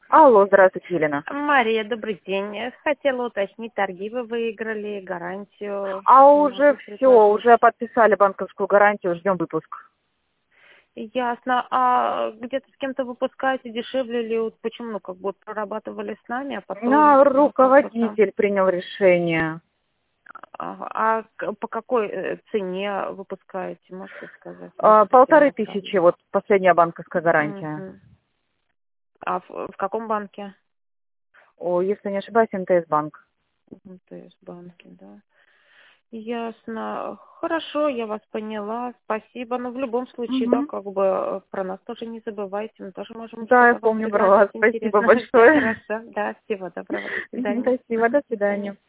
Алло, здравствуйте, Елена. Мария, добрый день. Хотела уточнить, торги вы выиграли, гарантию А уже можем все, предложить. уже подписали банковскую гарантию, ждем выпуск. Ясно. А где-то с кем-то выпускаете дешевле или вот почему, ну, как бы прорабатывали с нами, а потом, ну, как бы там... Руководитель принял решение. Ага. По какой цене выпускаете, можете сказать? Может быть, я не знаю. 1500, вот последняя банковская гарантия. Мгм. А в каком банке? О, если не ошибаюсь, МТС банк. То есть банки, да. Ясно. Хорошо, я вас поняла. Спасибо. Но в любом случае, да, Мгм. как бы про нас тоже не забывайте. Мы тоже можем Да, я что-то вам помню про предложить вас. Спасибо интересно. Все большое. хорошо. Да, всего доброго. До Мгм, свидания. спасибо, до До свидания. свидания.